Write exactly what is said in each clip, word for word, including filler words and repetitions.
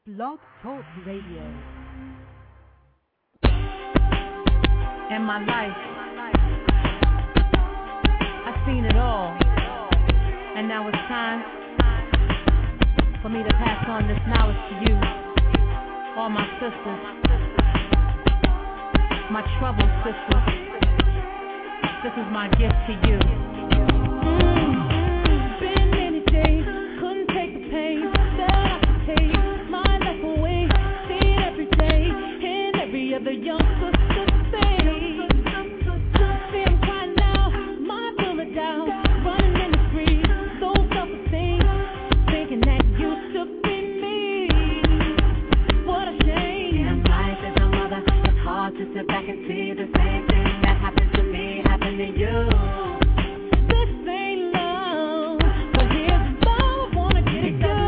Blog Talk Radio. In my life, I've seen it all, and now it's time for me to pass on this knowledge to you, all my sisters, my troubled sisters. This is my gift to you. Mm, been many days, couldn't take the pain that I could take my life away. See it every day, and every other young sister say. See I'm crying now, my feeling are down, running in the streets, so self-esteem, thinking that used to be me. What a shame. In life as a mother, it's hard to sit back and see the same thing that happened to me happen to you. This ain't love, but here's the love I wanna get it done.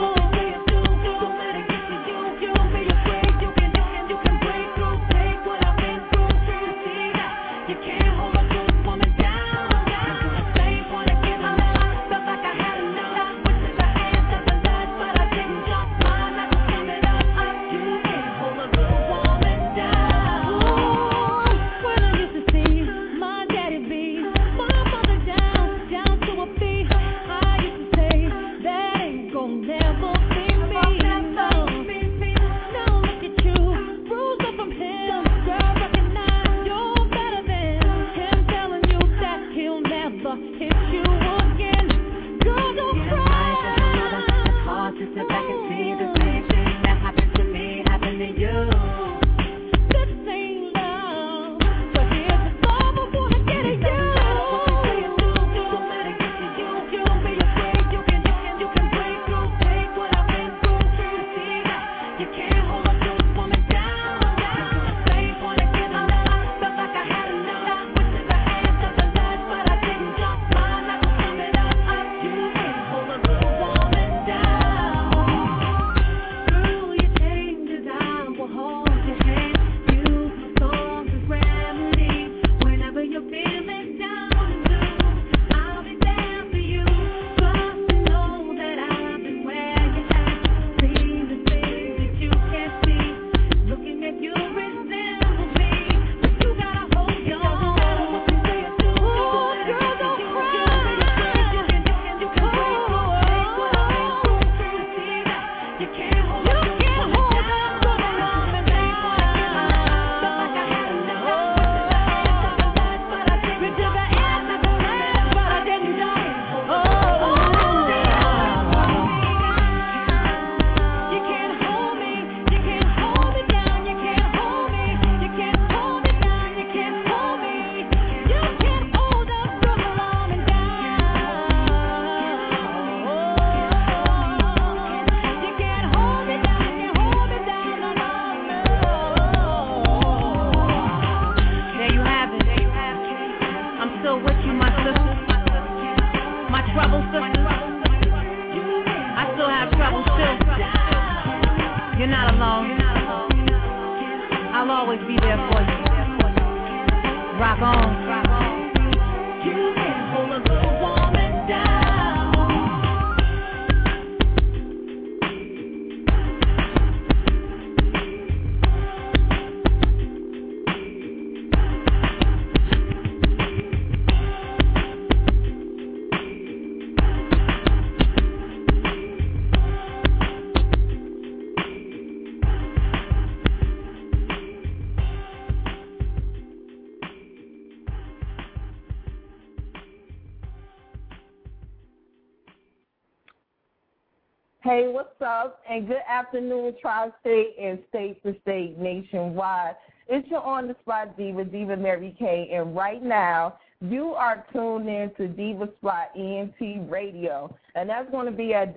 Hey, what's up? And good afternoon, Tri-State and state-to-state nationwide. It's your on-the-spot diva, Diva Mary Kay, and right now you are tuned in to Diva Spot E N T Radio, and that's going to be at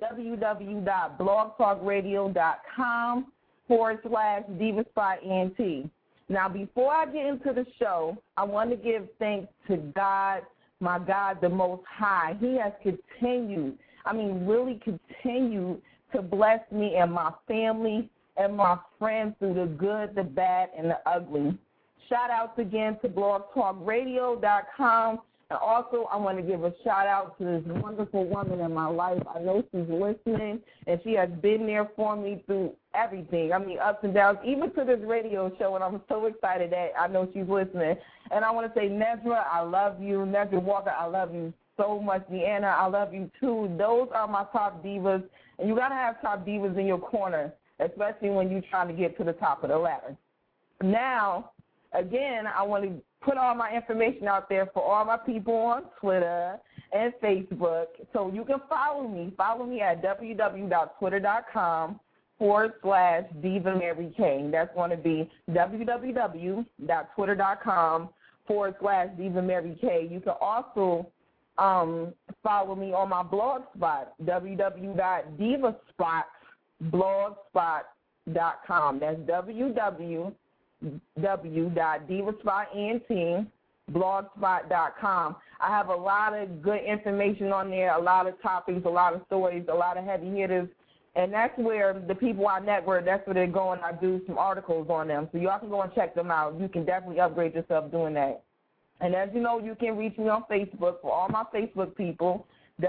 www.blogtalkradio.com forward slash Diva Spot E N T. Now, before I get into the show, I want to give thanks to God, my God, the Most High. He has continued I mean, really continue to bless me and my family and my friends through the good, the bad, and the ugly. Shout outs again to blog talk radio dot com And also, I want to give a shout-out to this wonderful woman in my life. I know she's listening, and she has been there for me through everything. I mean, ups and downs, even to this radio show, and I'm so excited that I know she's listening. And I want to say, Nezra, I love you. Nezra Walker, I love you so much. Deanna, I love you, too. Those are my top divas, and you got to have top divas in your corner, especially when you're trying to get to the top of the ladder. Now, again, I want to put all my information out there for all my people on Twitter and Facebook. So you can follow me. Follow me at www.twitter.com forward slash Diva Mary Kay. That's going to be www.twitter.com forward slash Diva Mary Kay. You can also um, follow me on my blog spot, www.divaspot blogspot dot com. That's www. w.divaspot blogspot dot com. I have a lot of good information on there, a lot of topics, a lot of stories, a lot of heavy hitters, and that's where the people I network, that's where they're going. I do some articles on them, so y'all can go and check them out. You can definitely upgrade yourself doing that. And as you know, you can reach me on Facebook for all my Facebook people,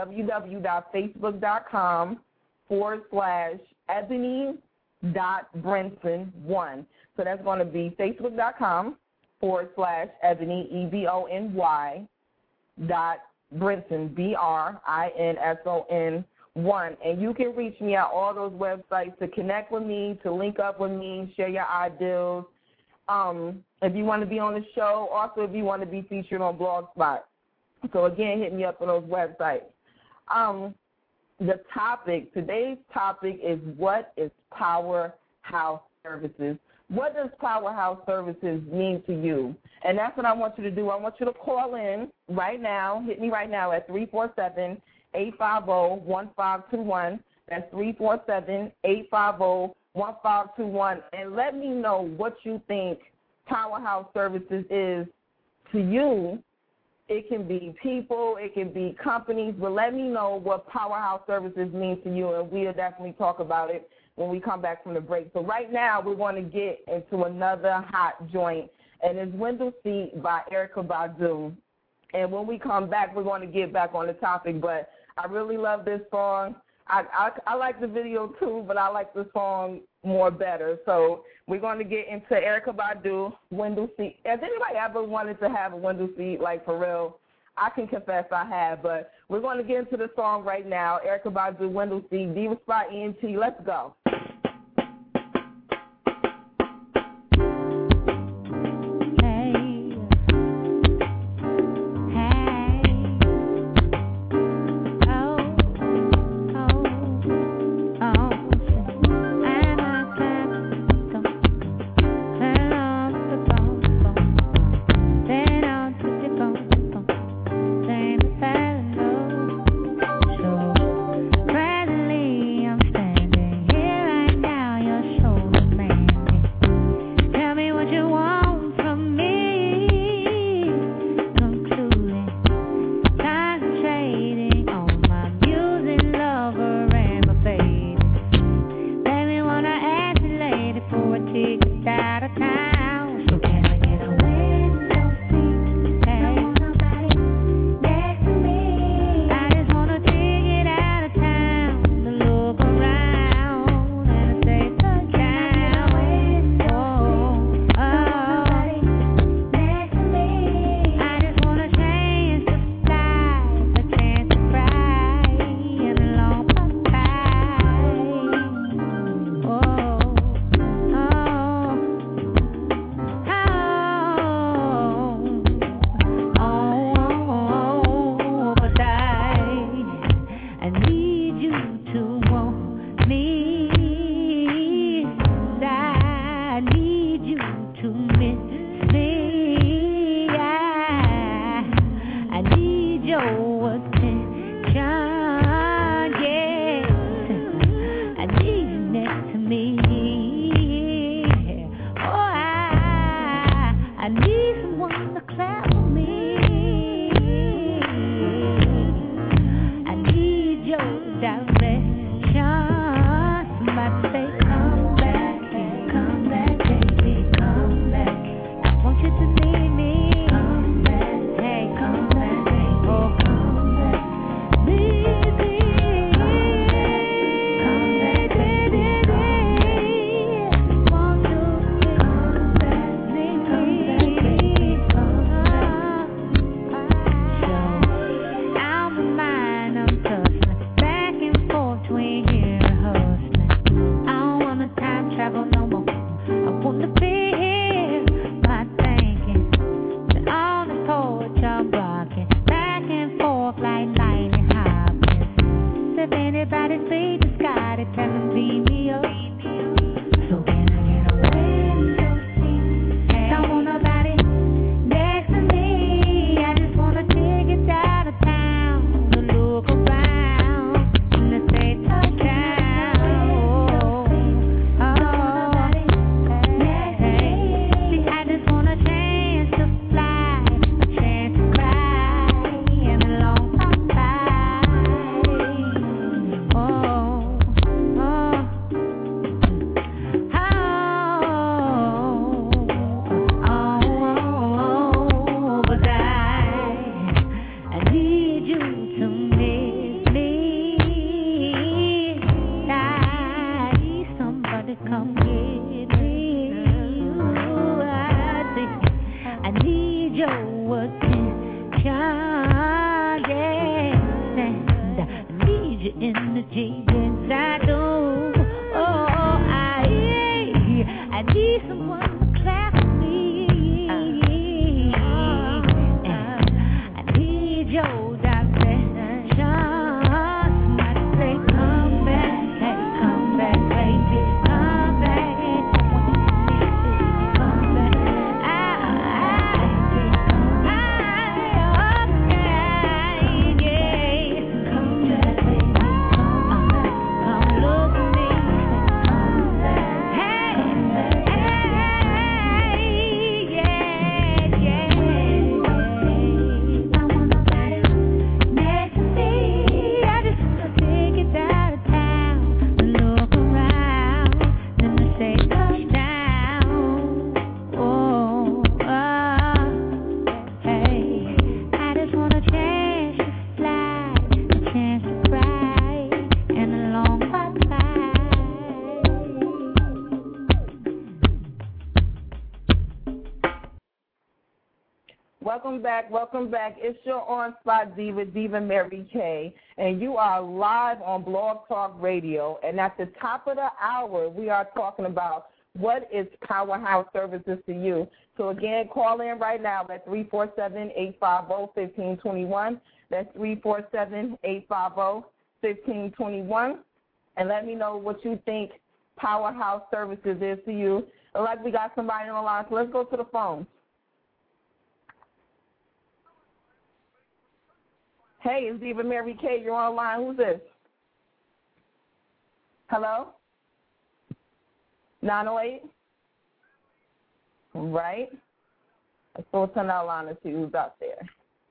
www.facebook.com forward slash Ebony dot Brinson one. So that's going to be facebook.com forward slash Ebony, E B O N Y, dot Brinson, B R I N S O N one. And you can reach me at all those websites to connect with me, to link up with me, share your ideas. Um, if you want to be on the show, also if you want to be featured on Blogspot. So, again, hit me up on those websites. Um, the topic, today's topic is what is Powerhouse Services? What does Powerhouse Services mean to you? And that's what I want you to do. I want you to call in right now. Hit me right now at three four seven, eight five zero, one five two one. That's three four seven, eight five zero, one five two one. And let me know what you think Powerhouse Services is to you. It can be people, it can be companies, but let me know what Powerhouse Services means to you, and we'll definitely talk about it when we come back from the break. So right now we're going to get into another hot joint, and it's Window Seat by Erykah Badu. And when we come back, we're going to get back on the topic, but I really love this song. I, I, I like the video too, but I like the song more better. So we're going to get into Erykah Badu, Window Seat. Has anybody ever wanted to have a window seat, like for real? I can confess I have, but we're going to get into the song right now. Erykah Badu, Window Seat, Diva Spot E N T. Let's go. Here Welcome back, welcome back. It's your on-spot diva, Diva Mary Kay, and you are live on Blog Talk Radio. And at the top of the hour, we are talking about what is Powerhouse Services to you. So, again, call in right now at three four seven, eight five zero, one five two one. That's three four seven, eight five zero, one five two one. And let me know what you think Powerhouse Services is to you. Like we got somebody on the line, so let's go to the phone. Hey, it's Diva Mary Kay. You're on the line. Who's this? Hello? nine oh eight? Right. Let's go to our line and see who's out there.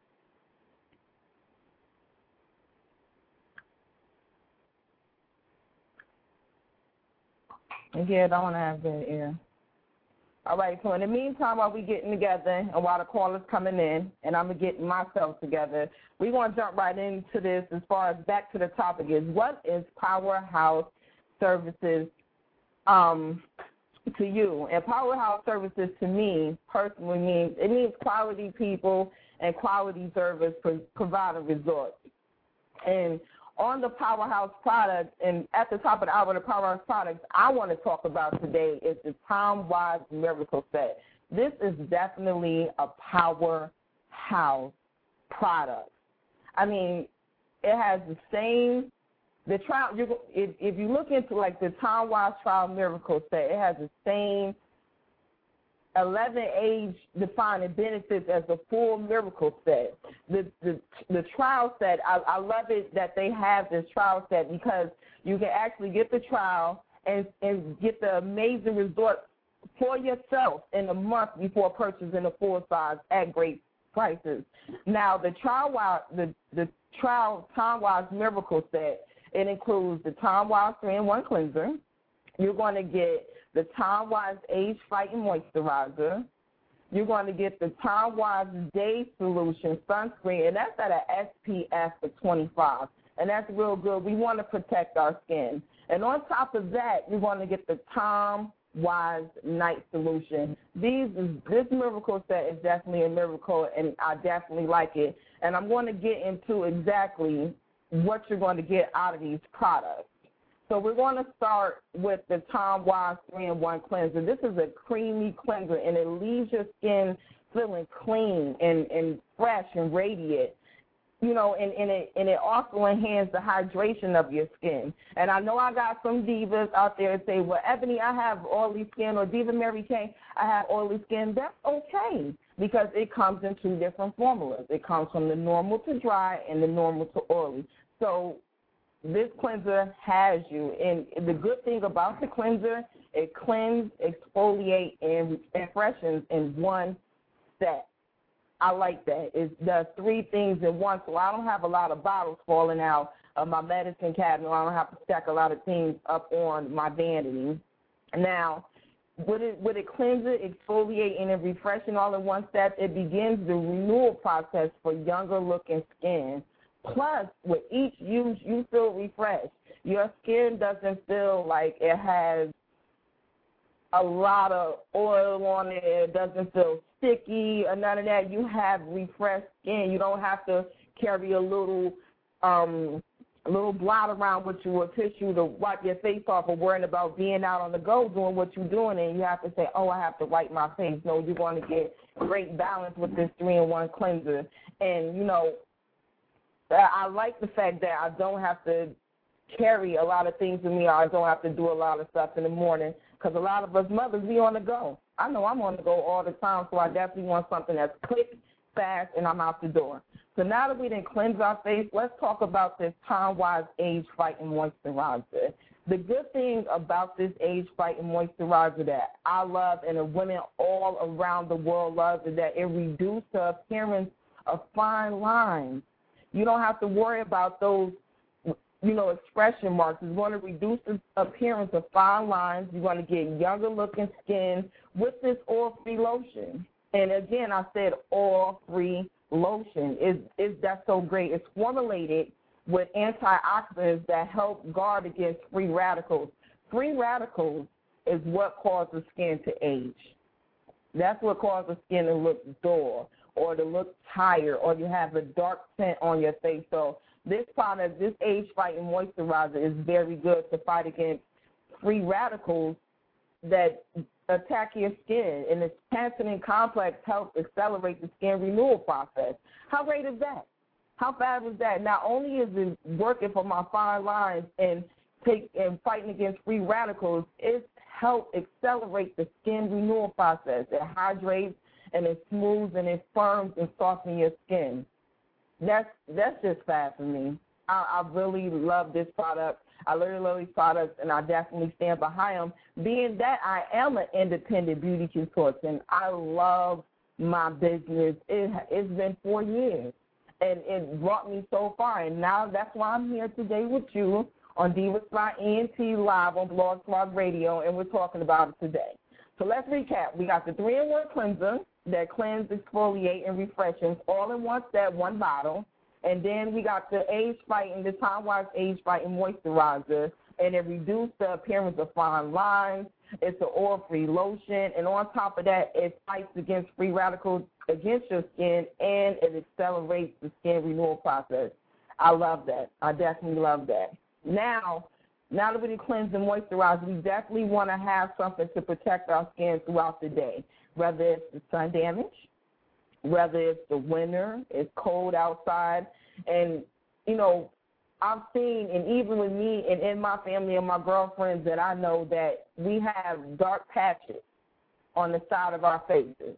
Yeah, I don't want to have that ear. All right, so in the meantime, while we're getting together and while the caller's coming in and I'm getting myself together, we're going to jump right into this as far as back to the topic is what is Powerhouse Services um, to you? And Powerhouse Services to me personally means it means quality people and quality service pro- provider resorts. And on the Powerhouse products, and at the top of the hour, the Powerhouse products I want to talk about today is the Time-Wise Miracle Set. This is definitely a powerhouse product. I mean, it has the same, the trial, you, if, if you look into like the Time-Wise Trial Miracle Set, it has the same eleven age defining benefits as the full miracle set. The the, the trial set, I, I love it that they have this trial set because you can actually get the trial and, and get the amazing resort for yourself in a month before purchasing the full size at great prices. Now, the trial the, the trial Time-Wise Miracle Set, it includes the Time-Wise three in one cleanser. You're going to get the Time-Wise Age Fighting Moisturizer. You're going to get the Time-Wise Day Solution Sunscreen, and that's at an S P F of twenty-five, and that's real good. We want to protect our skin. And on top of that, you're going to get the Time-Wise Night Solution. These is, this miracle set is definitely a miracle, and I definitely like it. And I'm going to get into exactly what you're going to get out of these products. So we're going to start with the Time-Wise three in one cleanser. This is a creamy cleanser, and it leaves your skin feeling clean and, and fresh and radiant. You know, and, and, it, and it also enhances the hydration of your skin. And I know I got some divas out there that say, well, Ebony, I have oily skin, or Diva Mary Kay, I have oily skin. That's okay because it comes in two different formulas. It comes from the normal to dry and the normal to oily. So this cleanser has you. And the good thing about the cleanser, it cleanses, exfoliates, and freshens in one set. I like that. It does three things in one, so I don't have a lot of bottles falling out of my medicine cabinet. I don't have to stack a lot of things up on my vanity. Now, with it, with it cleansing, exfoliating, and refreshing all in one step, it begins the renewal process for younger-looking skin. Plus, with each use, you feel refreshed. Your skin doesn't feel like it has a lot of oil on it. It doesn't feel sticky or none of that. You have refreshed skin. You don't have to carry a little um, a little blot around with you or tissue to wipe your face off or worrying about being out on the go doing what you're doing, and you have to say, oh, I have to wipe my face. No, you're going to get great balance with this three in one cleanser. And, you know, I like the fact that I don't have to carry a lot of things with me, or I don't have to do a lot of stuff in the morning, because a lot of us mothers, we on the go. I know I'm on the go all the time, so I definitely want something that's quick, fast, and I'm out the door. So now that we didn't cleanse our face, let's talk about this Time-Wise Age Fighting Moisturizer. The good thing about this Age Fighting Moisturizer that I love and the women all around the world love is that it reduces the appearance of fine lines. You don't have to worry about those, you know, expression marks. It's going to reduce the appearance of fine lines. You're going to get younger-looking skin with this oil-free lotion. And, again, I said oil-free lotion. It's, it's, that's so great. It's formulated with antioxidants that help guard against free radicals. Free radicals is what causes skin to age. That's what causes skin to look dull. or to look tired, or you have a dark tint on your face. So this product, this age-fighting moisturizer, is very good to fight against free radicals that attack your skin. And its panthenol complex helps accelerate the skin renewal process. How great is that? How fab is that? Not only is it working for my fine lines and take and fighting against free radicals, it's helped accelerate the skin renewal process. It hydrates and it smooths and it firms and softens your skin. That's that's just fab for me. I, I really love this product. I really love these products, and I definitely stand behind them, being that I am an independent beauty consultant. I love my business. It, it's been four years, and it brought me so far, and now that's why I'm here today with you on Divas by E N T Live on Blog Talk Radio, and we're talking about it today. So let's recap. We got the three in one cleanser that cleanses, exfoliate, and refreshes all in one set, one bottle. And then we got the age-fighting, the time-wise age-fighting moisturizer, and it reduces the appearance of fine lines. It's an oil-free lotion, and on top of that, it fights against free radicals against your skin, and it accelerates the skin renewal process. I love that. I definitely love that. Now, now that we cleanse and moisturize, we definitely want to have something to protect our skin throughout the day, whether it's the sun damage, whether it's the winter, it's cold outside. And, you know, I've seen, and even with me and in my family and my girlfriends that I know, that we have dark patches on the side of our faces.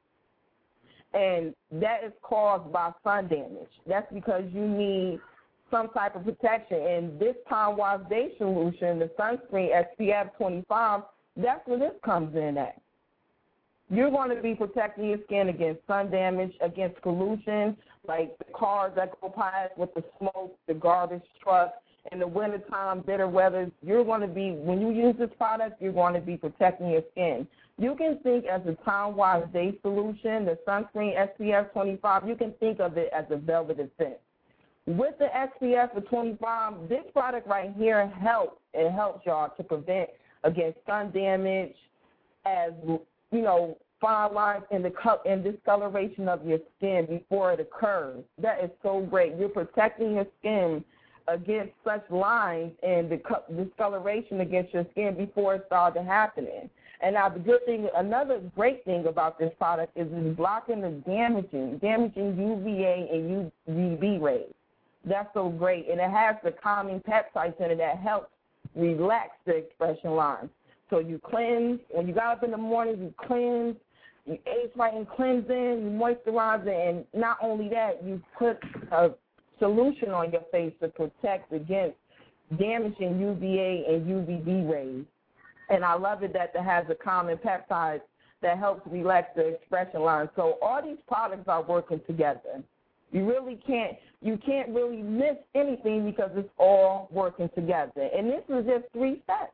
And that is caused by sun damage. That's because you need some type of protection. And this Time Wash Day solution, the sunscreen S P F twenty-five, that's where this comes in at. You're going to be protecting your skin against sun damage, against pollution, like the cars that go past with the smoke, the garbage trucks, in the wintertime, bitter weather. You're going to be, when you use this product, you're going to be protecting your skin. You can think as a Time Wash Day solution, the sunscreen S P F twenty-five, you can think of it as a velvet scent. With the S P F of twenty-five, this product right here helps. It helps y'all to prevent against sun damage, as you know, fine lines and the and discoloration of your skin before it occurs. That is so great. You're protecting your skin against such lines and the discoloration against your skin before it started happening. And now the good thing, another great thing about this product is it's blocking the damaging, damaging U V A and U V B rays. That's so great. And it has the calming peptides in it that helps relax the expression lines. So you cleanse. When you got up in the morning, you cleanse. You age-fighting cleansing, you moisturize it, and not only that, you put a solution on your face to protect against damaging U V A and U V B rays. And I love it that it has a common peptide that helps relax the expression line. So all these products are working together. You really can't, you can't really miss anything because it's all working together. And this is just three steps.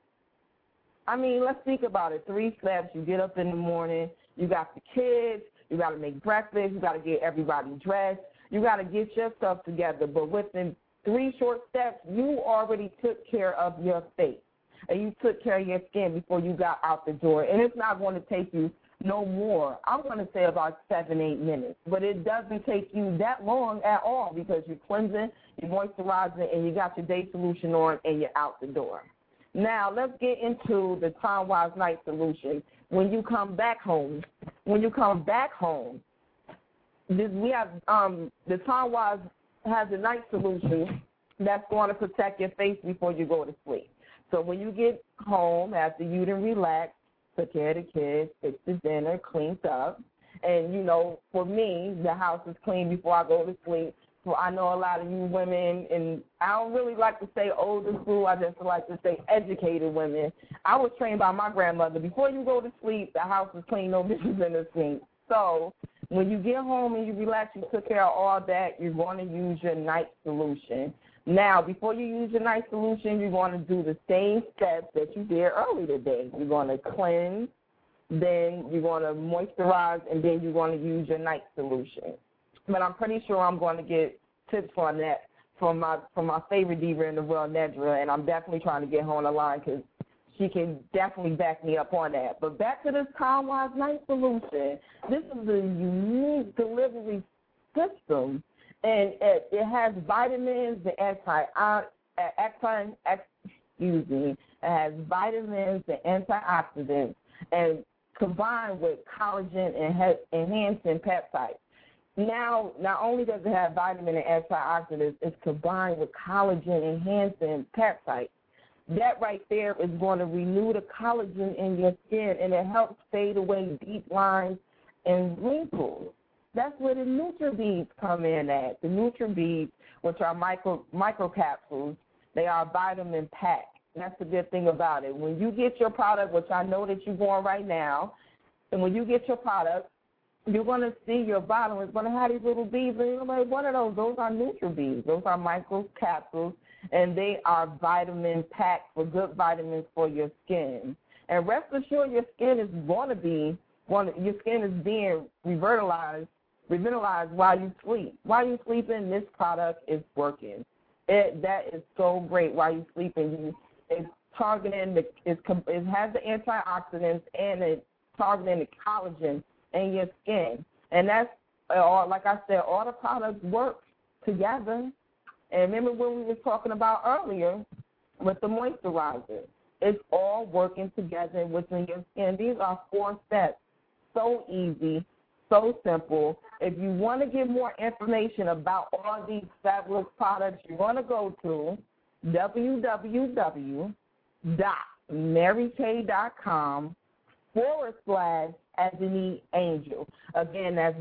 I mean, let's think about it. Three steps. You get up in the morning. You got the kids. You got to make breakfast. You got to get everybody dressed. You got to get yourself together. But within three short steps, you already took care of your face, and you took care of your skin before you got out the door. And it's not going to take you no more. I'm going to say about seven, eight minutes. But it doesn't take you that long at all because you're cleansing, you're moisturizing, and you got your day solution on, and you're out the door. Now, let's get into the Time Wash Night solution. When you come back home, when you come back home, this, we have um, the Time Wash has a night solution that's going to protect your face before you go to sleep. So when you get home, after you done relax, took care of the kids, fixed the dinner, cleaned up, and, you know, for me, the house is clean before I go to sleep. So I know a lot of you women, and I don't really like to say older school, I just like to say educated women. I was trained by my grandmother. Before you go to sleep, the house is clean, no dishes in the sink. So when you get home and you relax, you took care of all that, you're going to use your night solution. Now, before you use your night solution, you're going to do the same steps that you did earlier today. You're going to cleanse, then you're going to moisturize, and then you're going to use your night solution. But I'm pretty sure I'm going to get tips on that from my from my favorite diva in the world, Nedra, and I'm definitely trying to get her on the line because she can definitely back me up on that. But back to this Calm-Wise Night solution. This is a unique delivery system, and it, it has vitamins, the anti, anti, excuse me, it has vitamins, the antioxidants, and combined with collagen and enhancing peptides. Now, not only does it have vitamin and antioxidants, it's combined with collagen enhancing peptides. That right there is going to renew the collagen in your skin, and it helps fade away deep lines and wrinkles. That's where the NutriBeads come in at. The NutriBeads, which are micro microcapsules, they are vitamin packed. That's the good thing about it. When you get your product, which I know that you're going right now, and when you get your product, you're going to see your bottle is going to have these little beads. And you're like, what are those? Those are NutriBeads. Those are microcapsules, and they are vitamin packed for good vitamins for your skin. And rest assured, your skin is going to be, your skin is being revitalized, revitalized while you sleep. While you're sleeping, this product is working. It, that is so great while you're sleeping. It's targeting, the, it's, it has the antioxidants, and it's targeting the collagen in your skin. And that's, all, like I said, all the products work together. And remember what we were talking about earlier with the moisturizer. It's all working together within your skin. These are four steps. So easy, so simple. If you want to get more information about all these fabulous products, you're going to go to www.marykay.com forward slash Ebony Angel. Again, that's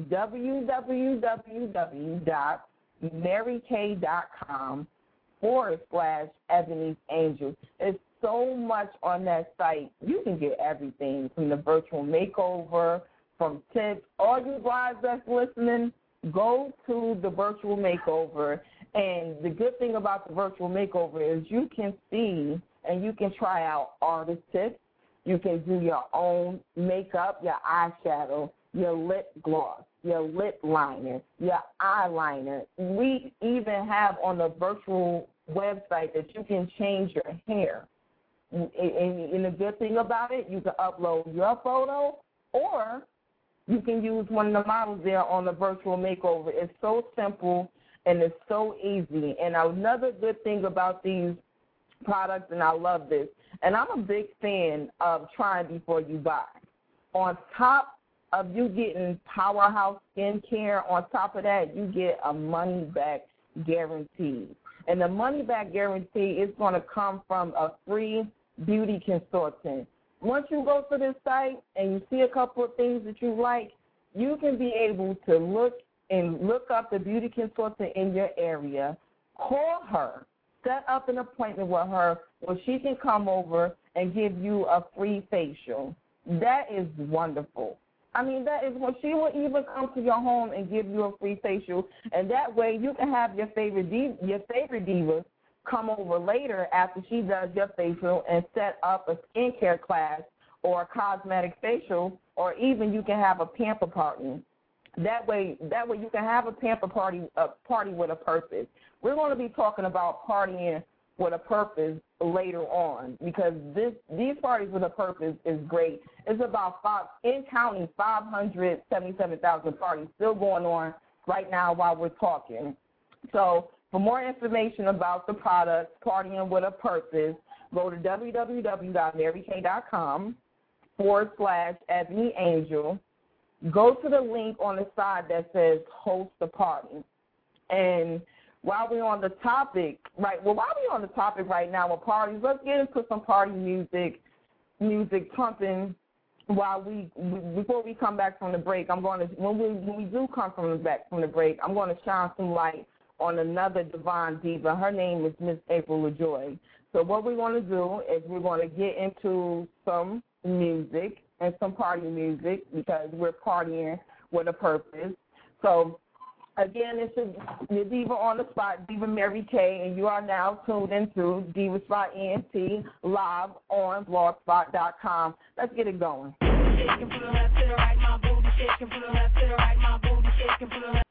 www.marykay.com forward slash Ebony Angel. It's so much on that site. You can get everything from the virtual makeover, from tips. All you guys that's listening, go to the virtual makeover. And the good thing about the virtual makeover is you can see and you can try out artist tips. You can do your own makeup, your eyeshadow, your lip gloss, your lip liner, your eyeliner. We even have on the virtual website that you can change your hair. And, and the good thing about it, you can upload your photo, or you can use one of the models there on the virtual makeover. It's so simple and it's so easy. And another good thing about these products, and I love this, and I'm a big fan of trying before you buy. On top of you getting Powerhouse Skincare, on top of that, you get a money-back guarantee. And the money-back guarantee is going to come from a free beauty consultant. Once you go to this site and you see a couple of things that you like, you can be able to look and look up the beauty consultant in your area, call her, set up an appointment with her where she can come over and give you a free facial. That is wonderful. I mean, that is what she will even come to your home and give you a free facial, and that way you can have your favorite div- your favorite diva come over later after she does your facial and set up a skincare class or a cosmetic facial, or even you can have a pamper party. That way, that way you can have a pamper party, a party with a purpose. We're going to be talking about partying with a purpose later on, because this these parties with a purpose is great. It's about five, in counting five hundred seventy-seven thousand parties still going on right now while we're talking. So for more information about the products, Partying with a Purpose, go to www.marykay.com forward slash Ebony Angel. Go to the link on the side that says host the party. And while we're on the topic, right, well, while we're on the topic right now with parties, let's get into some party music, music pumping while we, before we come back from the break. I'm going to, when we, when we do come from the back from the break, I'm going to shine some light on another divine diva. Her name is Miss April LaJoy. So what we're going to do is we're going to get into some music and some party music, because we're partying with a purpose. So, again, this is your diva on the spot, Diva Mary Kay, and you are now tuned into Diva Spot E N T live on blogspot dot com. Let's get it going. Shaking from the left to the right, my booty shaking from the left to the right, my booty shaking from the left.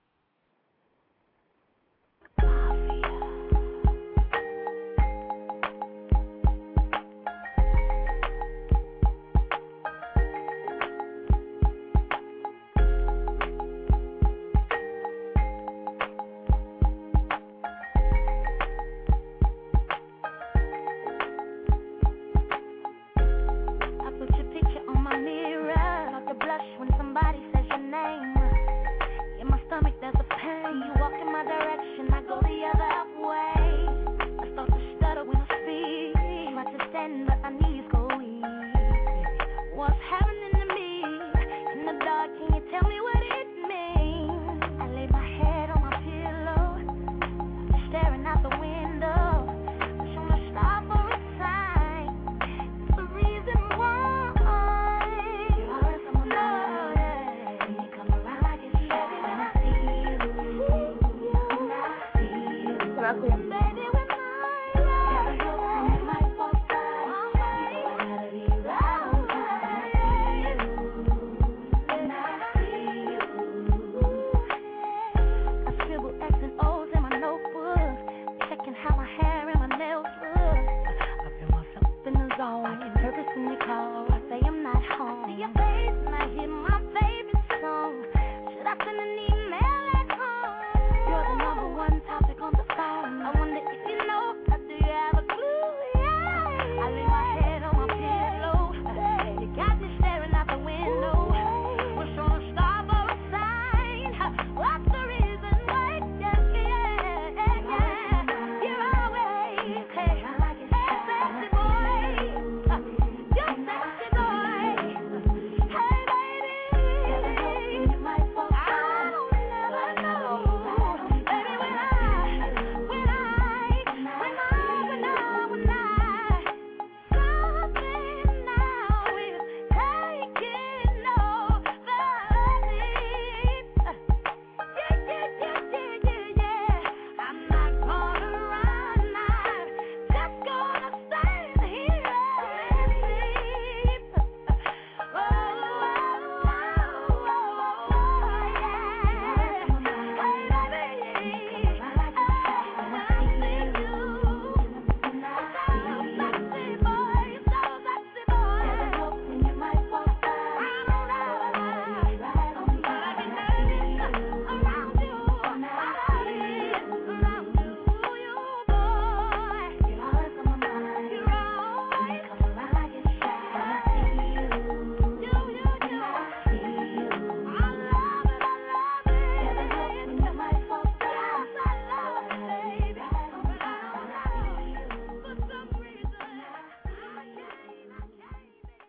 home. I see your face and I hear my favorite song. Should I send an email at home? You're the number one topic on the phone. I wonder if you know, or do you have a clue? Yeah. I lay my head on my pillow. You got me staring out the window. We're showing a star for a sign. What's the reason? Why? Yeah, yeah, yeah. You're always, hey, hey, sexy boy. You're sexy boy. Hey, baby. I don't never know. Baby, when I, when I, when I, when I, when I, something now is taking over me. Yeah, yeah, yeah, yeah, yeah, yeah. I'm not gonna run, I'm just gonna stand here and sleep. Oh, oh, oh, oh, yeah. Hey, baby, I see you. So sexy boy, so sexy boy. I don't know why, but I get nervous around you. I love it around you, you boy. You're always on my mind. You're always come around, I get shy. I see you, you, you, you. I see you. I love it, I love it. You're the hope when you might fall down. Yes, I love it, baby. But I don't love you for some reason. I can't, I can't.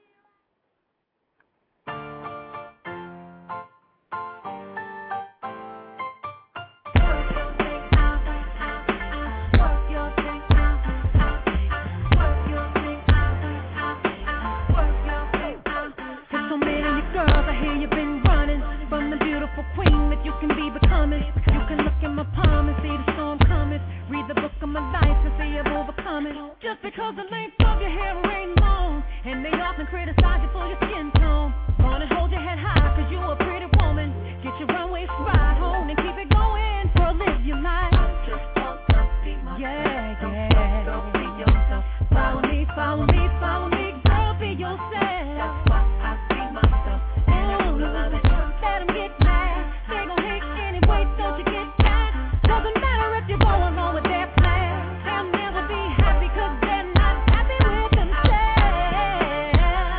There's so many of you girls, I hear you've been running from the beautiful queen that you can be becoming. You can look in my palm and see the storm coming. Read the book of my life and see I've overcome it. Just because the length of your hair ain't long, and they often criticize you for your skin tone. Gonna hold your head high, cause you a pretty woman. Get your runway ride home and keep it going. Girl, live your life. Yeah, yeah. Follow me, follow me, follow me, girl, be yourself. Ooh, let 'em get mad. They gon' hate anyway, don't you get that? Doesn't matter if you're going along with their plan. They'll never be happy 'cause they're not happy with themselves.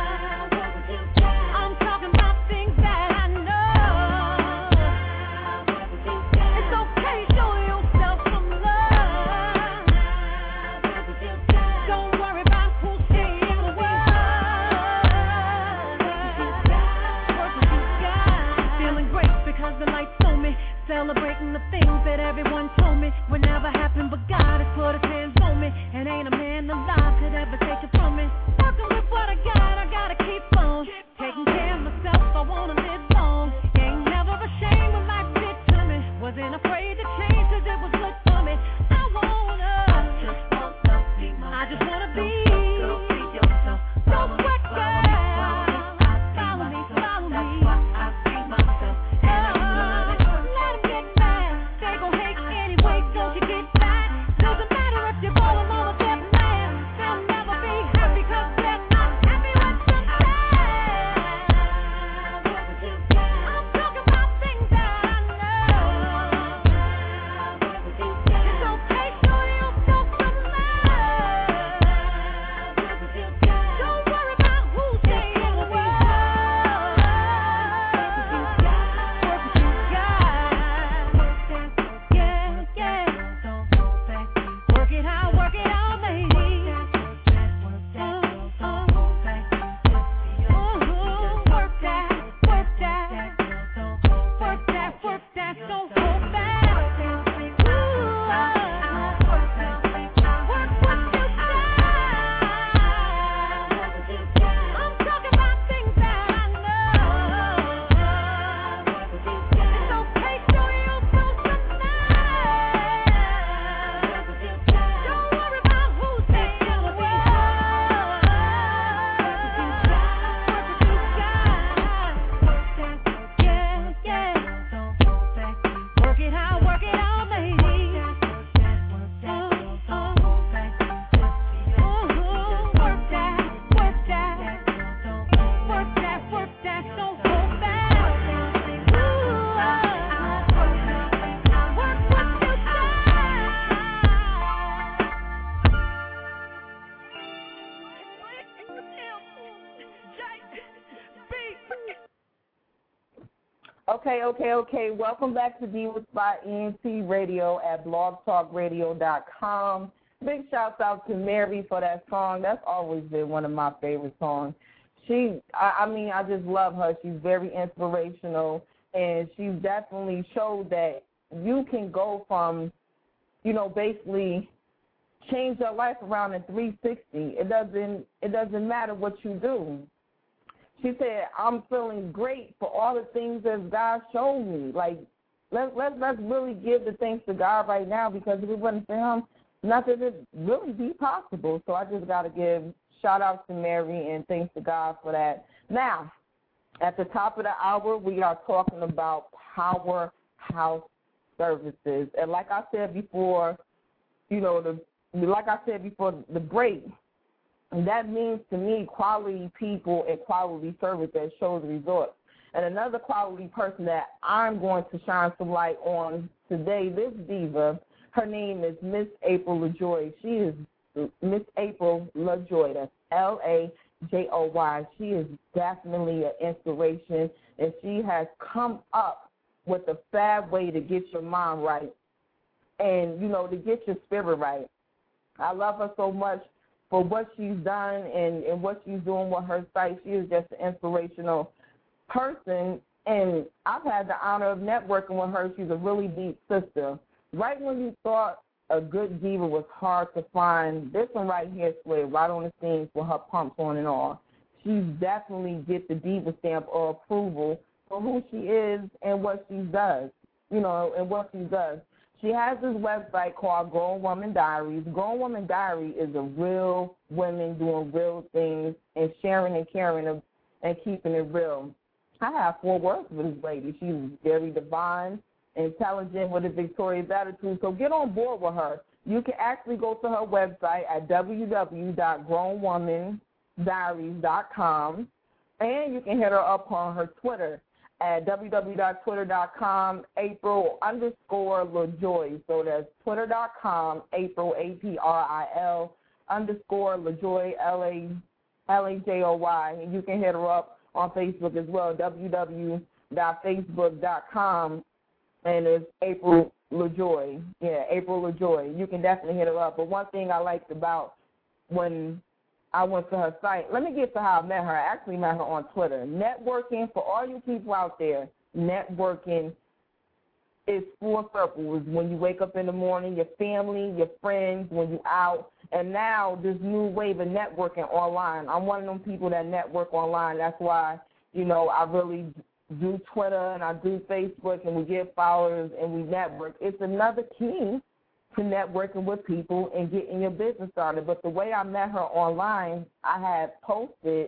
I'm talking about things that I know. It's okay, show yourself some love. Don't worry about who's saying what. Okay, okay, okay. Welcome back to Divas by E N T Radio at blog talk radio dot com. Big shouts out to Mary for that song. That's always been one of my favorite songs. She, I, I mean, I just love her. She's very inspirational, and she's definitely showed that you can go from, you know, basically change your life around in three sixty. It doesn't, it doesn't matter what you do. She said, I'm feeling great for all the things that God showed me. Like, let's, let's, let's really give the thanks to God right now, because if it wasn't for him, nothing would really be possible. So I just got to give shout-out to Mary and thanks to God for that. Now, at the top of the hour, we are talking about Powerhouse Services. And like I said before, you know, the like I said before the break, and that means to me quality people and quality service at Shows Resort. And another quality person that I'm going to shine some light on today, this diva, her name is Miss April LaJoy. She is Miss April LaJoy. That's L A J O Y. She is definitely an inspiration, and she has come up with a fab way to get your mind right and, you know, to get your spirit right. I love her so much for what she's done and, and what she's doing with her site. She is just an inspirational person, and I've had the honor of networking with her. She's a really deep sister. Right when you thought a good diva was hard to find, this one right here slid right on the scene with her pumps on and off. She definitely gets the diva stamp of approval for who she is and what she does, you know, and what she does. She has this website called Grown Woman Diaries. Grown Woman Diary is a real women doing real things and sharing and caring and, and keeping it real. I have four words for this lady. She's very divine, intelligent, with a victorious attitude. So get on board with her. You can actually go to her website at w w w dot grown woman diaries dot com, and you can hit her up on her Twitter at w w w dot twitter dot com, April underscore LaJoy. So that's twitter dot com, April, A P R I L, underscore LaJoy, L A L A J O Y. And you can hit her up on Facebook as well, w w w dot facebook dot com, and it's April LaJoy. Yeah, April LaJoy. You can definitely hit her up. But one thing I liked about when I went to her site. Let me get to how I met her. I actually met her on Twitter. Networking, for all you people out there, networking is full circles. When you wake up in the morning, your family, your friends, when you're out, and now this new wave of networking online. I'm one of them people that network online. That's why, you know, I really do Twitter and I do Facebook, and we get followers and we network. It's another key to networking with people and getting your business started. But the way I met her online, I had posted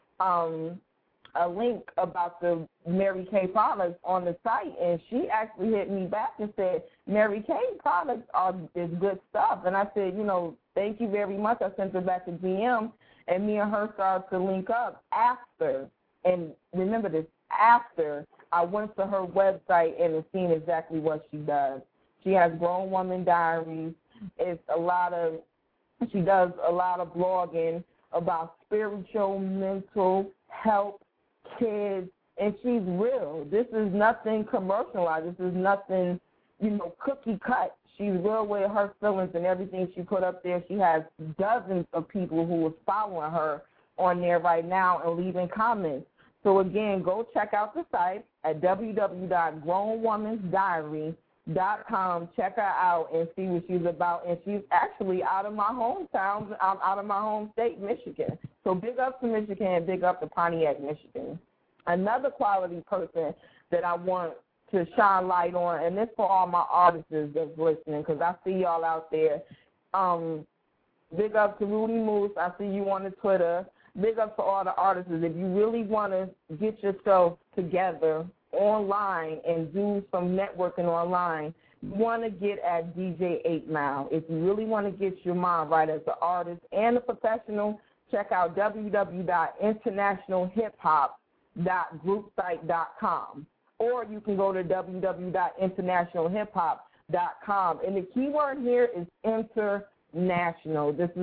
um, a link about the Mary Kay products on the site, and she actually hit me back and said, Mary Kay products are is good stuff. And I said, you know, thank you very much. I sent her back to D M, and me and her started to link up after. And remember this, after I went to her website and seen exactly what she does. She has Grown Woman Diaries. It's a lot of, she does a lot of blogging about spiritual, mental health, kids, and she's real. This is nothing commercialized. This is nothing, you know, cookie cut. She's real with her feelings and everything she put up there. She has dozens of people who are following her on there right now and leaving comments. So, again, go check out the site at w w w dot grown woman's diary dot com. Check her out and see what she's about. And she's actually out of my hometown, um, out of my home state, Michigan. So big up to Michigan and big up to Pontiac, Michigan. Another quality person that I want to shine light on, and this for all my artists that's listening, because I see y'all out there. Um, big up to Rudy Moose. I see you on the Twitter. Big up to all the artists. If you really want to get yourself together online and do some networking online, you want to get at D J eight mile. If you really want to get your mind right as an artist and a professional, check out w w w dot international hip hop dot groupsite dot com, or you can go to w w w dot international hip hop dot com. And the key word here is international. This is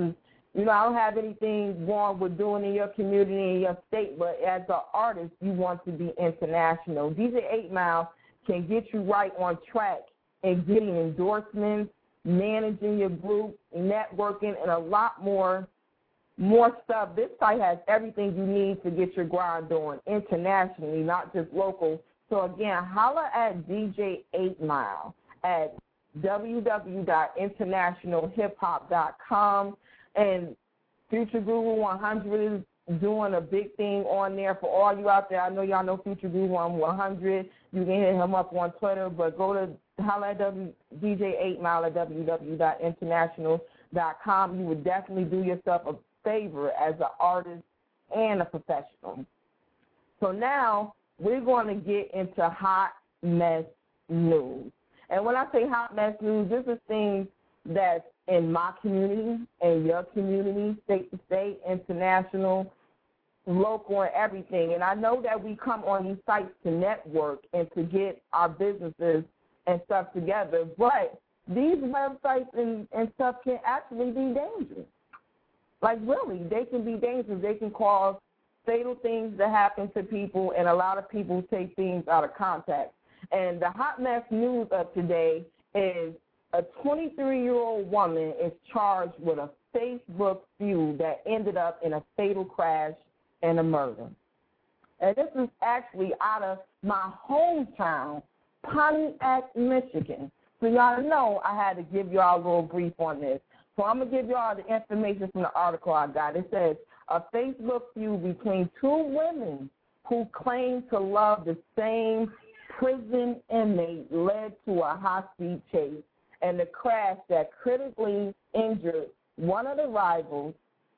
You know, I don't have anything wrong with doing in your community, in your state, but as an artist, you want to be international. D J eight Mile can get you right on track and getting endorsements, managing your group, networking, and a lot more more stuff. This site has everything you need to get your grind on internationally, not just local. So, again, holla at D J eight Mile at w w w dot international hip hop dot com. And Future Guru one hundred is doing a big thing on there for all you out there. I know y'all know Future Guru one hundred. You can hit him up on Twitter, but go to holla at D J eight Mile at w w w dot international dot com. You would definitely do yourself a favor as an artist and a professional. So now we're going to get into hot mess news. And when I say hot mess news, this is things that's in my community, in your community, state to state, international, local, and everything. And I know that we come on these sites to network and to get our businesses and stuff together, but these websites and, and stuff can actually be dangerous. Like, really, they can be dangerous. They can cause fatal things to happen to people, and a lot of people take things out of context. And the hot mess news of today is a twenty-three-year-old woman is charged with a Facebook feud that ended up in a fatal crash and a murder. And this is actually out of my hometown, Pontiac, Michigan. So y'all know I had to give y'all a little brief on this. So I'm going to give y'all the information from the article I got. It says, a Facebook feud between two women who claim to love the same prison inmate led to a high-speed chase and the crash that critically injured one of the rivals,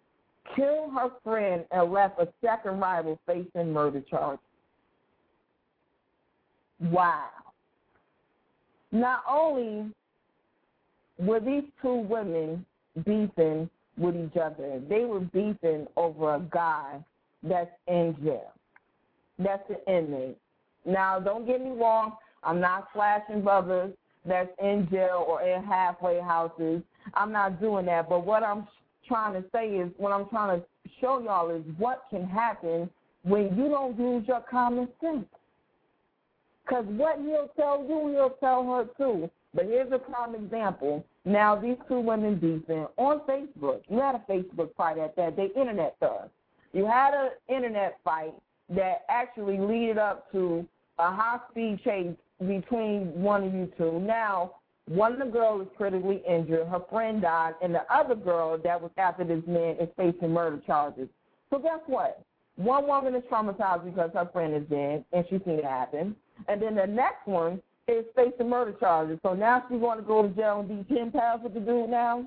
killed her friend, and left a second rival facing murder charges. Wow. Not only were these two women beefing with each other, they were beefing over a guy that's in jail. That's an inmate. Now, don't get me wrong, I'm not slashing brothers that's in jail or in halfway houses. I'm not doing that. But what I'm trying to say is, what I'm trying to show y'all is what can happen when you don't use your common sense. Because what he'll tell you, he'll tell her too. But here's a prime example. Now, these two women beefing on Facebook. You had a Facebook fight at that. They internet thugs. You had an internet fight that actually led up to a high-speed chase between one of you two. Now, one of the girls is critically injured. Her friend died, and the other girl that was after this man is facing murder charges. So guess what? One woman is traumatized because her friend is dead, and she's seen it happen. And then the next one is facing murder charges. So now she's going to go to jail and be ten pounds with the dude now?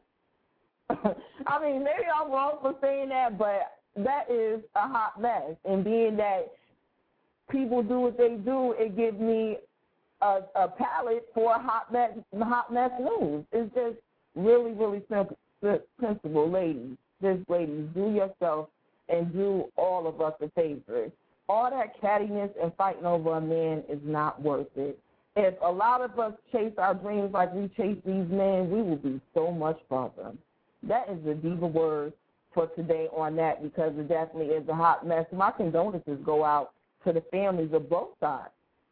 I mean, maybe I'm wrong for saying that, but that is a hot mess. And being that people do what they do, it gives me a, a palette for hot mess, hot mess news. It's just really, really simple, sensible, ladies. Just ladies, do yourself and do all of us a favor. All that cattiness and fighting over a man is not worth it. If a lot of us chase our dreams like we chase these men, we will be so much farther. That is the diva word for today on that, because it definitely is a hot mess. My condolences go out to the families of both sides.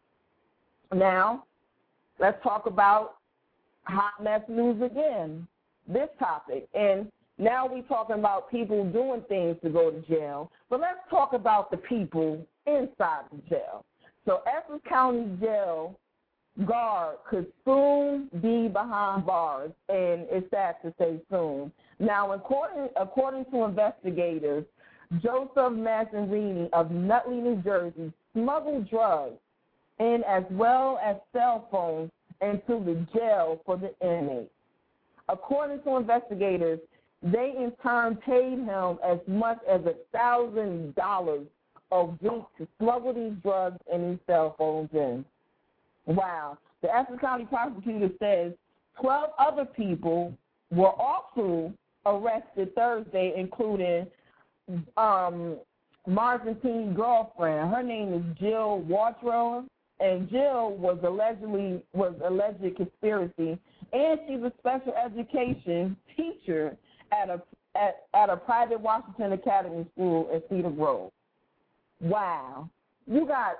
Now, let's talk about hot mess news again, this topic. And now we're talking about people doing things to go to jail, but let's talk about the people inside the jail. So Essex County Jail guard could soon be behind bars, and it's sad to say soon. Now, according, according to investigators, Joseph Mazzarini of Nutley, New Jersey, smuggled drugs in as well as cell phones into the jail for the inmates. According to investigators, they in turn paid him as much as one thousand dollars a week to smuggle these drugs and these cell phones in. Wow. The Essex County prosecutor says twelve other people were also arrested Thursday, including um, Marzantine's girlfriend. Her name is Jill Wardrow, and Jill was allegedly was alleged conspiracy, and she's a special education teacher at a at, at a private Washington Academy school in Cedar Grove. Wow. You got,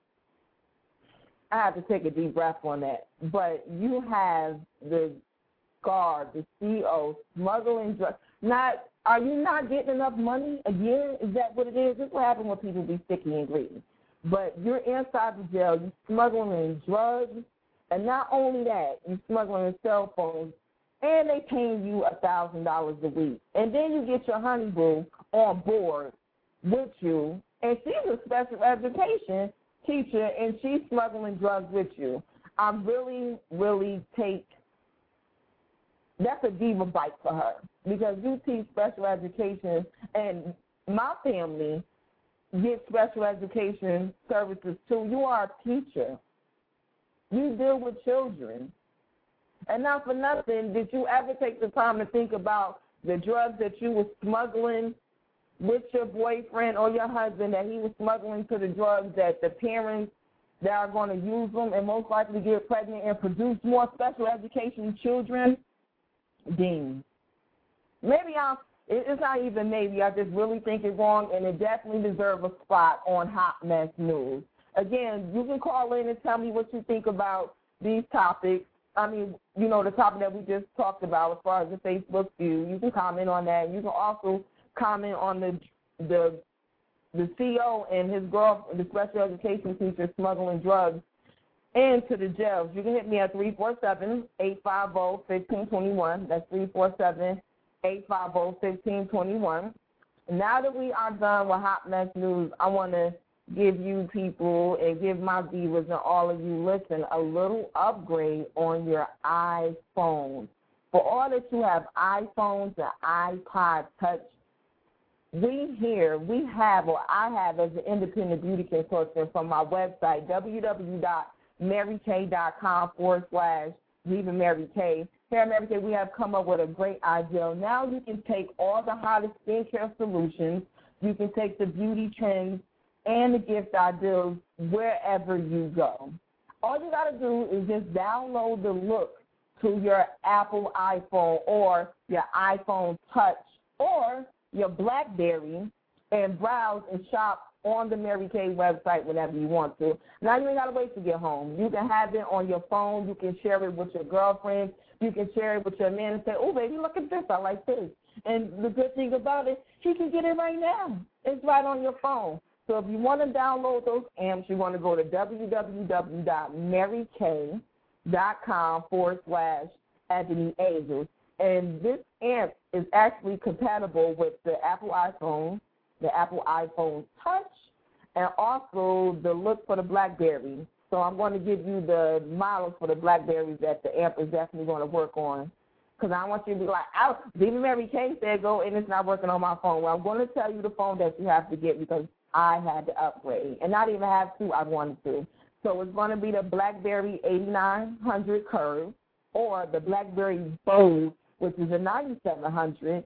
I have to take a deep breath on that, but you have the guard, the C E O, smuggling drugs. Not, are you not getting enough money again? Is that what it is? This is what happens when people be sticky and greedy. But you're inside the jail, you're smuggling drugs, and not only that, you're smuggling cell phones, and they paying you one thousand dollars a week. And then you get your honey boo on board with you, and she's a special education teacher, and she's smuggling drugs with you. I really, really take, that's a diva bite for her, because you teach special education, and my family get special education services too. You are a teacher. You deal with children. And not for nothing, did you ever take the time to think about the drugs that you were smuggling with your boyfriend or your husband, that he was smuggling to the drugs, that the parents that are going to use them and most likely get pregnant and produce more special education children? Dean. Maybe I'm, it's not even maybe, I just really think it's wrong, and it definitely deserves a spot on Hot Mess News. Again, you can call in and tell me what you think about these topics. I mean, you know, the topic that we just talked about as far as the Facebook view. You can comment on that. You can also comment on the the the C E O and his girl, the special education teacher, smuggling drugs into the jails. You can hit me at three four seven, eight five zero, one five two one. That's three four seven, eight five zero, one five two one. Now that we are done with Hot Mess News, I want to give you people and give my viewers and all of you listen a little upgrade on your iPhone. For all that you have iPhones and iPod Touch, we here, we have, or I have as an independent beauty consultant from my website, www.marykay.com forward slash Diva Mary Kay. Here at Mary Kay, we have come up with a great idea. Now you can take all the hottest skincare solutions, you can take the beauty trends, and the gift ideas wherever you go. All you got to do is just download the Look to your Apple iPhone or your iPhone Touch or your BlackBerry and browse and shop on the Mary Kay website whenever you want to. Now you ain't got to wait to get home. You can have it on your phone. You can share it with your girlfriend. You can share it with your man and say, oh, baby, look at this. I like this. And the good thing about it, she can get it right now. It's right on your phone. So if you want to download those amps, you want to go to www.marykay.com forward slash Ebony Angels. And this amp is actually compatible with the Apple iPhone, the Apple iPhone Touch, and also the Look for the BlackBerry. So I'm going to give you the models for the BlackBerries that the amp is definitely going to work on. Because I want you to be like, oh, Diva Mary Kay said go, and it's not working on my phone. Well, I'm going to tell you the phone that you have to get because I had to upgrade, and not even have to, I wanted to. So it's going to be the BlackBerry eighty-nine hundred Curve or the BlackBerry Bold, which is a ninety-seven hundred.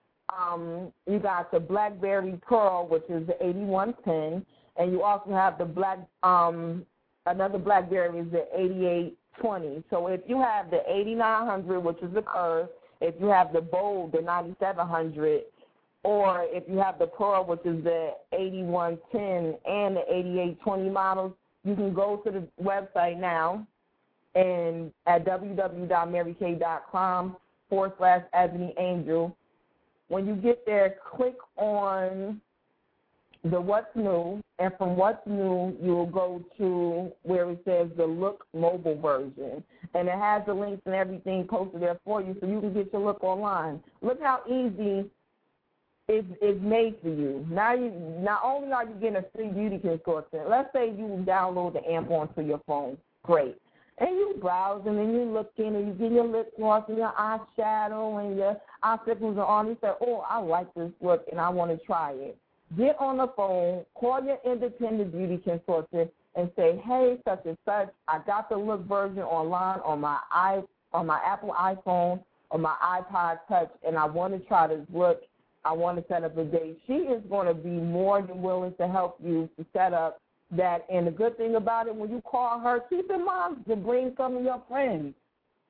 Um, you got the BlackBerry Pearl, which is the eighty-one ten, and you also have the Black, um, another BlackBerry is the eighty-eight twenty. So if you have the eighty-nine hundred, which is the Curve, if you have the Bold, the ninety-seven hundred, or if you have the Pearl, which is the eighty-one ten and the eighty-eight twenty models, you can go to the website now and at www.marykay.com forward slash Ebony Angel. When you get there, click on the What's New, and from What's New, you'll go to where it says the Look mobile version. And it has the links and everything posted there for you so you can get your look online. Look how easy It's, it's made for you. Now you not only are you getting a free beauty consultant, let's say you download the amp onto your phone. Great. And you browse and then you look in and you get your lip gloss and your eyeshadow and your eye-stickles on. You say, oh, I like this look and I want to try it. Get on the phone, call your independent beauty consultant and say, hey, such and such, I got the Look version online on my i on my Apple iPhone or my iPod Touch, and I want to try this look. I want to set up a date. She is going to be more than willing to help you to set up that. And the good thing about it, when you call her, keep in mind to bring some of your friends.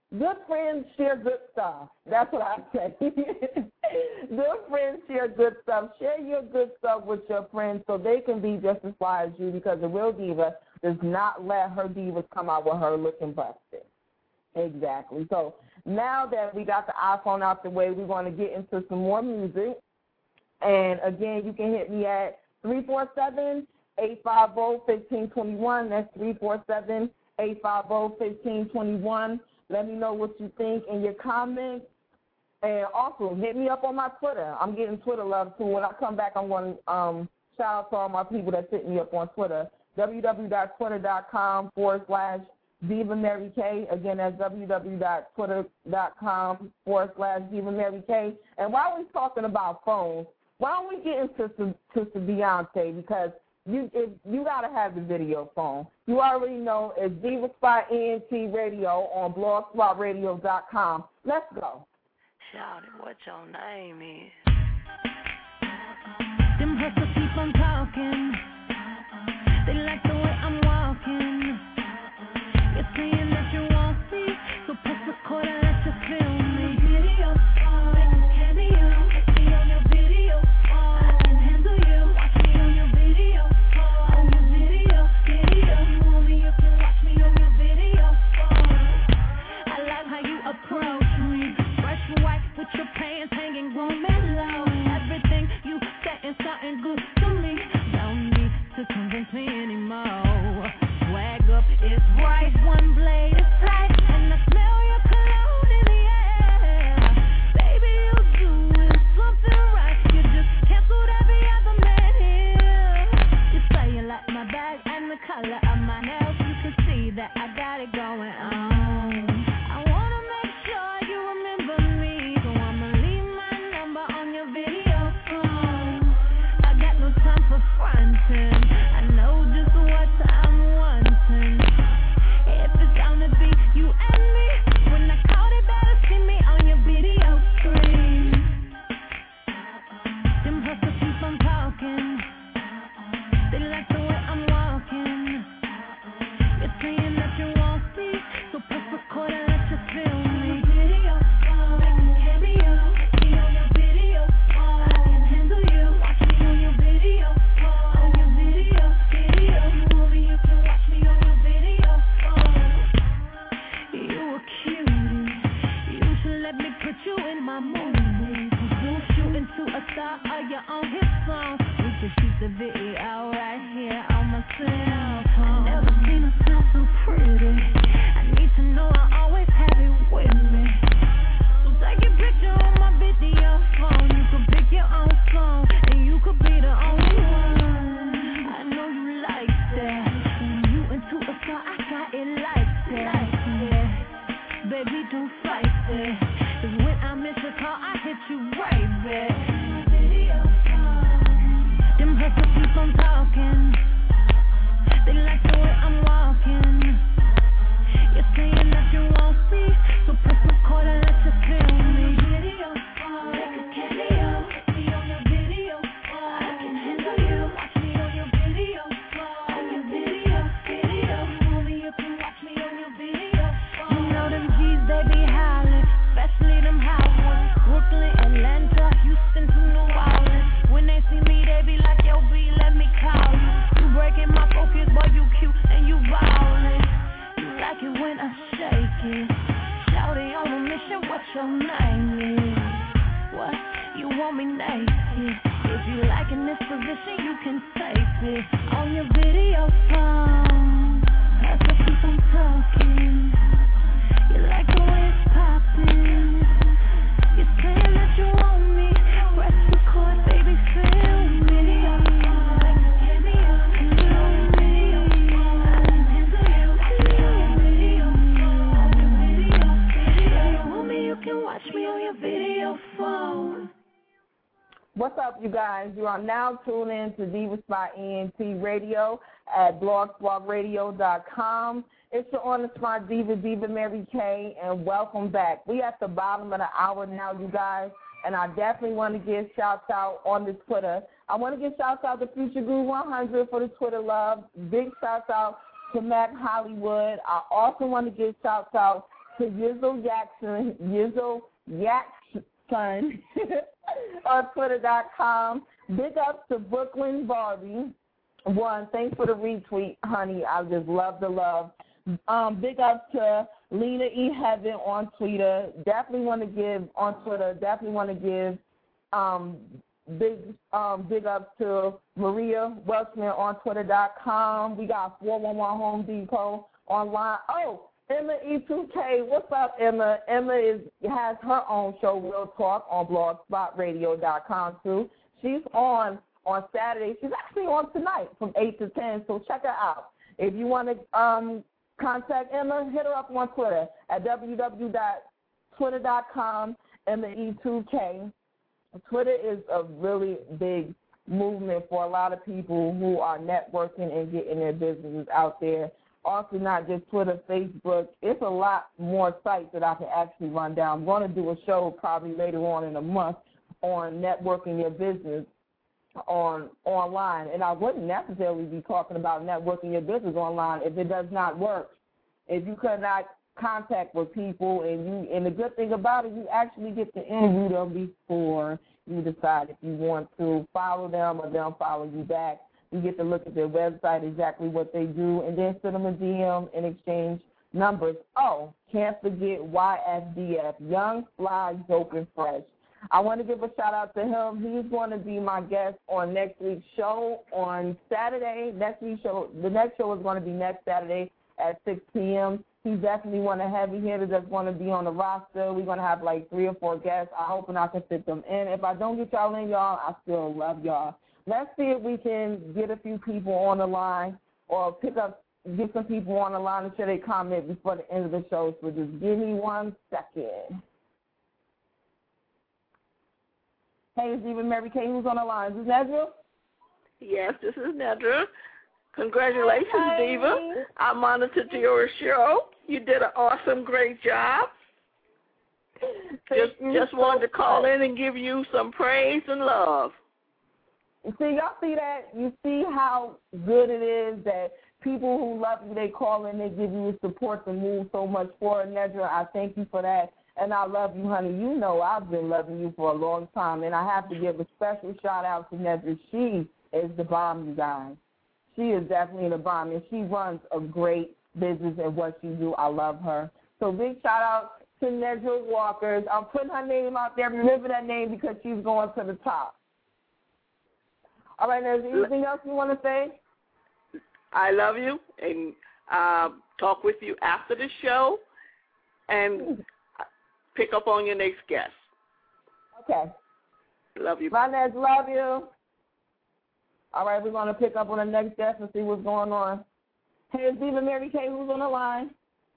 good friends share good stuff. That's what I say. Good friends share good stuff. Share your good stuff with your friends so they can be just as fly as you, because the real diva does not let her divas come out with her looking busted. Exactly. So now that we got the iPhone out the way, we want to get into some more music. And, again, you can hit me at three four seven, eight five zero, one five two one. That's three four seven, eight five zero, one five two one. Let me know what you think in your comments. And also, hit me up on my Twitter. I'm getting Twitter love, too. When I come back, I'm going to um, shout out to all my people that hit me up on Twitter. www.twitter.com forward slash Diva Mary K. Again, that's www.twitter.com forward slash Diva Mary K. And while we're talking about phones, why don't we get into some, to some Beyonce? Because you if, you got to have the video phone. You already know it's Diva Spot E N T Radio on blog spot radio dot com. Let's go. Shout it, what your name is? Them hustlers keep on talking. They like the way I'm walking. You're saying that you won't see, so press record and let you feel me. Video phone, make a cameo. Watch me on your video phone. I can handle you. Watch me on your video phone. On your video, video. You want me, you can watch me on your video phone. I like how you approach me. Fresh white with your pants hanging, grown and low. Everything you saying something good to me. Don't need to convince me anymore. Swag up is right, one blade is tight, and I smell your cologne in the air. Baby, you doing something right. You just canceled every other man here. You say you like my bag and the color of my nails. You can see that I got it going on. I wanna make sure you remember me, so I'ma leave my number on your video phone. I got no time for fronting. I know just what I'm wanting. If it's gonna be you and me, when I call it, better see me on your video screen. Them hustlers keep on talking. They like the way I'm walking. You're saying that you won't see, so press record and let you feel me. Video phone, make a cameo. Watch me on your video phone. I can handle you. Watch me on your video phone. On your video, video. You want me, you can watch me on your video phone. You a cutie. You should let me put you in my movie. You shooting to a star or you're on his phone. We can shoot the video right here on my cell phone. Never seen a smile so pretty. I need to know I always have it with me. So take a picture on my video phone. You can pick your own song, and you could be the only one. I know you like that. When you into a star, I got it like that. Yeah. Baby, don't fight that. Cause when I miss a call, I hit you right back. Them hustlers keep on talking. They like the way I'm walking. You're saying that you won't see, so press record and let you feel me. Video phone, make a cameo. See on your video phone. I can handle you. Watch me on your video phone. On your video, video. You want me, you can watch me on your video phone. You know them G's, they be hollering, especially them hot ones. Brooklyn, Atlanta, Houston to New Orleans. When they see me, they be like, yo, B, let me call you. You breaking my focus, boy, you cute and you ballin'. You like it when I shake it. Shawty on a mission, what your name is? What? You want me naked? If you like in this position, you can take it. On your video phone, that's what keep on talking. You like the way it's poppin'. You're saying that you want me. Press record, baby, feel me. Video phone, make a cameo. You on your video phone. I can handle you. Watch me on your video phone. On your video, video. You want me, you can watch me on your video phone. What's up, you guys? You are now tuned in to Diva Spot E N T Radio at blog spot radio dot com. It's your on the spot diva, Diva Mary K, and welcome back. We at the bottom of the hour now, you guys, and I definitely want to give shouts out on the Twitter. I want to give shouts out to Future Groove one hundred for the Twitter love. Big shouts out to Mac Hollywood. I also want to give shouts out to Yizzle Jackson, Yizzle Jackson on Twitter dot com. Big ups to Brooklyn Barbie. One, thanks for the retweet, honey. I just love the love. Um, big ups to Lena E. Heaven on Twitter. Definitely want to give on Twitter. Definitely want to give um, big um, big ups to Maria Welchman on Twitter dot com. We got four one one Home Depot online. Oh, Emma E two K. What's up, Emma? Emma is has her own show, Real Talk, on blogspot radio dot com too. She's on on Saturday. She's actually on tonight from eight to ten, so check her out. If you want to um, contact Emma, hit her up on Twitter at w w w dot twitter dot com, Emma E two K. Twitter is a really big movement for a lot of people who are networking and getting their businesses out there. Also, not just Twitter, Facebook. It's a lot more sites that I can actually run down. I'm going to do a show probably later on in a month on networking your business on online, and I wouldn't necessarily be talking about networking your business online if it does not work. If you could not contact with people, and you, and the good thing about it, you actually get to interview them before you decide if you want to follow them or them follow you back. You get to look at their website, exactly what they do, and then send them a D M and exchange numbers. Oh, can't forget Y S D F, Young, Fly, Dope, and Fresh. I want to give a shout-out to him. He's going to be my guest on next week's show on Saturday. Next week's show, the next show is going to be next Saturday at six p.m. He's definitely one of the heavy hitters that's going to be on the roster. We're going to have like three or four guests. I hope I can fit them in. If I don't get y'all in, y'all, I still love y'all. Let's see if we can get a few people on the line or pick up, get some people on the line and share their comment before the end of the show. So just give me one second. Hey, it's Diva Mary Kay. Who's on the line? Is this Nedra? Yes, this is Nedra. Congratulations, Hi. Diva. I monitored your show. You did an awesome, great job. Just, just wanted to call in and give you some praise and love. See, y'all see that? You see how good it is that people who love you, they call in, they give you the support to move so much forward. Nedra, I thank you for that. And I love you, honey. You know I've been loving you for a long time, and I have to give a special shout-out to Nedra. She is the bomb, you guys. She is definitely the bomb, and she runs a great business at what she do. I love her. So big shout-out to Nedra Walkers. I'm putting her name out there. Remember that name because she's going to the top. All right, Nedra, anything else you want to say? I love you, and uh, talk with you after the show, and pick up on your next guest. Okay. Love you. Bye, Nedra. Love you. All right, we're going to pick up on the next guest and see what's going on. Hey, it's Diva Mary Kay. Who's on the line?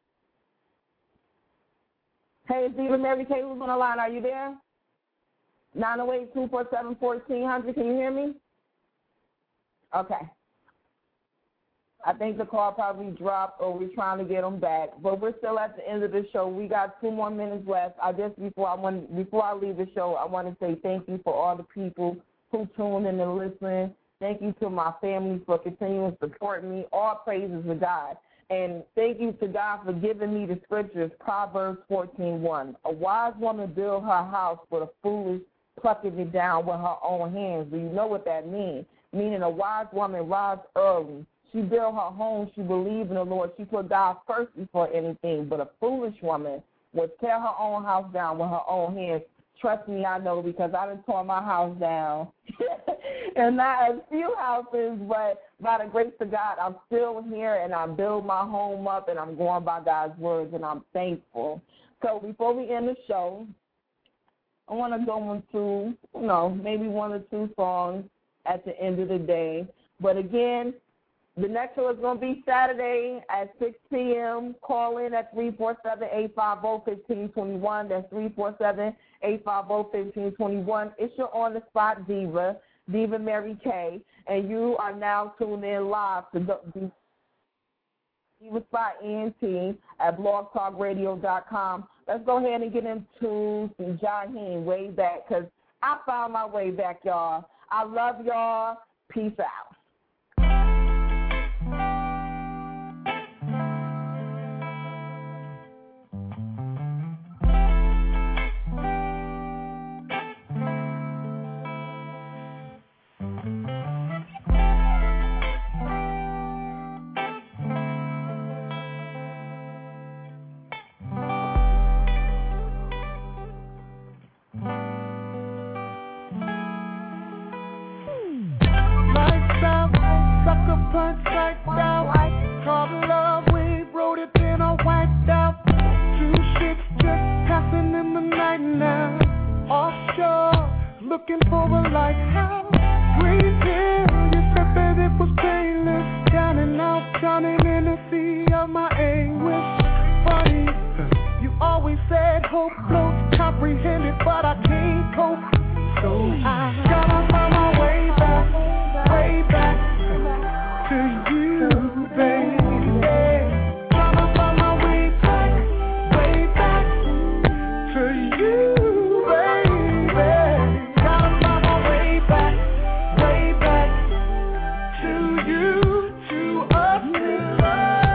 Hey, it's Diva Mary Kay. Who's on the line? Are you there? nine oh eight, two four seven, one four zero zero. Can you hear me? Okay. I think the call probably dropped or we're trying to get them back. But we're still at the end of the show. We got two more minutes left. I just before I want before I leave the show, I want to say thank you for all the people who tuned in and listening. Thank you to my family for continuing to support me. All praises to God. And thank you to God for giving me the scriptures, Proverbs fourteen one. A wise woman builds her house, but a foolish plucking it down with her own hands. Do you know what that means? Meaning a wise woman rises early. She built her home. She believed in the Lord. She put God first before anything. But a foolish woman would tear her own house down with her own hands. Trust me, I know, because I done tore my house down. And not a few houses, but by the grace of God, I'm still here, and I build my home up, and I'm going by God's words, and I'm thankful. So before we end the show, I want to go into, you know, maybe one or two songs at the end of the day. But again, the next show is going to be Saturday at six p.m. Call in at three four seven, eight five zero, one five two one. That's three four seven, eight five zero, one five two one. It's your on-the-spot diva, Diva Mary Kay, and you are now tuned in live to the Diva Spot E N T at blog talk radio dot com. Let's go ahead and get into some Jaheim way back, because I found my way back, y'all. I love y'all. Peace out. punch right out. Called love, we wrote it, then I wiped out. Two ships just passing in the night now. Offshore, looking for a lighthouse. Green hill, you said that it was painless. Down and out, drowning in the sea of my anguish. Funny, you always said hope floats, comprehended, but I can't cope. So I gotta find my way back, way back to you, baby. Gotta find my way back, way back to you, baby. Gotta find my way back, way back to you, to us, to love.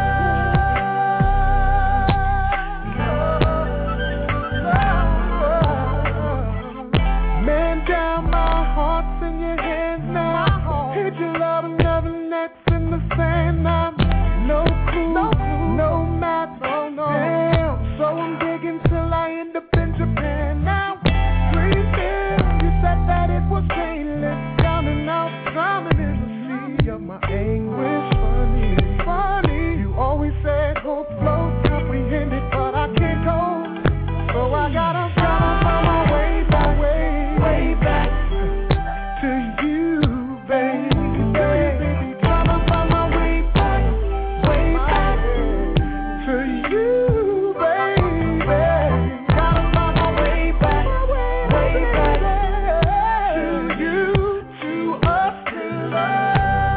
Man down, my heart's in your hands now. Hid your love and never nets in the sand now. No clue, no, clue, no map, oh no. Damn, so I'm digging till I end up in Japan now. Dreaming, you said that it was painless. Down and out, drowning in the sea of my anguish. Funny, funny, you always said hope floats, comprehended, but I can't cope. So I gotta, gotta find my way back, way, way back to you, baby. Gotta find my way back, way back to you, baby. Gotta find my way back, way back to you, to us, to love.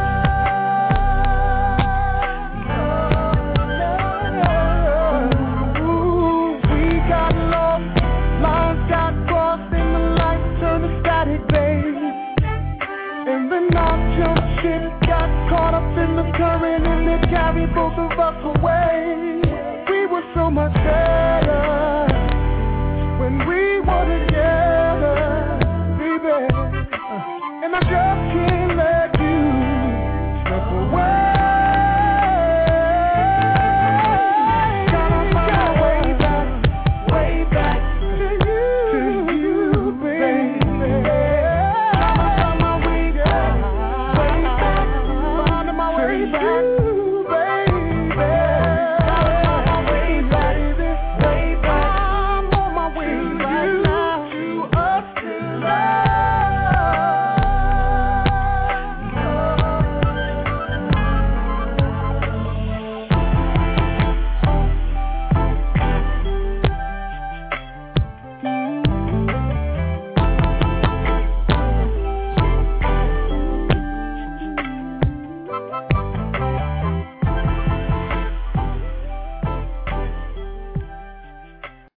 Ooh, we got lost, lines got crossed, and the lights turned to static, babe. And then our jump ship got caught up in the current, and it carried both of us away. We were so much better when we were together, baby. And I just can't let